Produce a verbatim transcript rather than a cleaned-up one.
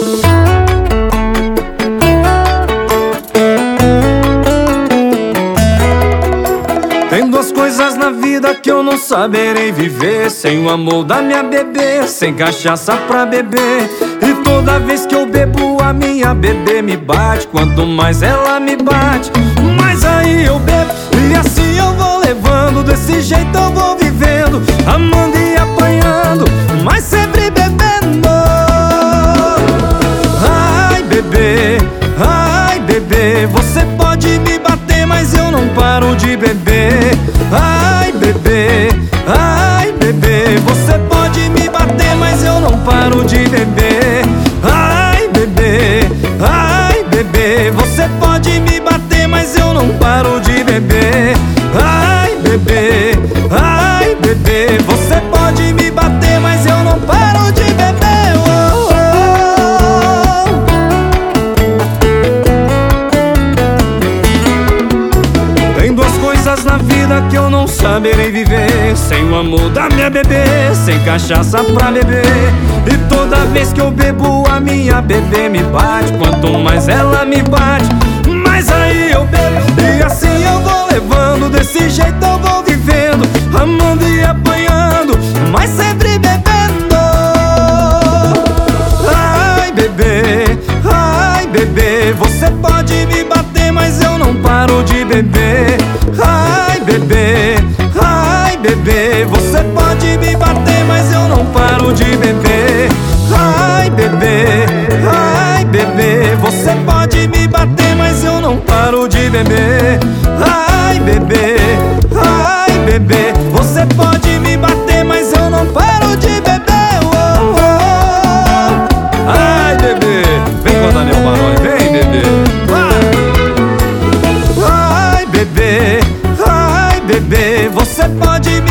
Tem duas coisas na vida que eu não saberei viver: sem o amor da minha bebê, sem cachaça pra beber. E toda vez que eu bebo, a minha bebê me bate. Quanto mais ela me bate, mais aí eu bebo. E assim eu vou levando, desse jeito eu vou vivendo, amando e apanhando, mas sempre bebendo. Ai, bebê, ai, bebê, você pode me bater, mas eu não paro de beber. Ai, bebê, ai, bebê, você pode me bater, mas eu não paro de beber. Ai, bebê, ai, bebê, você pode me bater, mas eu não paro de beber. Ai, bebê, ai, bebê, você pode me bater, mas eu não paro de beber. Oh, oh. Tem duas coisas na vida que eu não saberei viver: sem o amor da minha bebê, sem cachaça pra beber. E toda vez que eu bebo, a minha bebê me bate. Quanto mais ela me bate, mais aí eu bebo. E assim eu vou levando, desse jeito eu vou vivendo, amando e apanhando, mas sempre bebendo. Ai, bebê, ai, bebê, você pode me bater, mas eu não paro de beber. Ai, bebê, ai, bebê, você pode me bater, mas eu não paro de beber. Ai, bebê, ai, bebê, você pode me bater, mas eu não paro de beber. Ai, bebê, ai, bebê, você pode me bater, mas eu não paro de beber. Oh, oh. Ai, bebê, vem com a Daniel Baroni, vem, bebê. Vai. Ai, bebê, ai, bebê, você pode me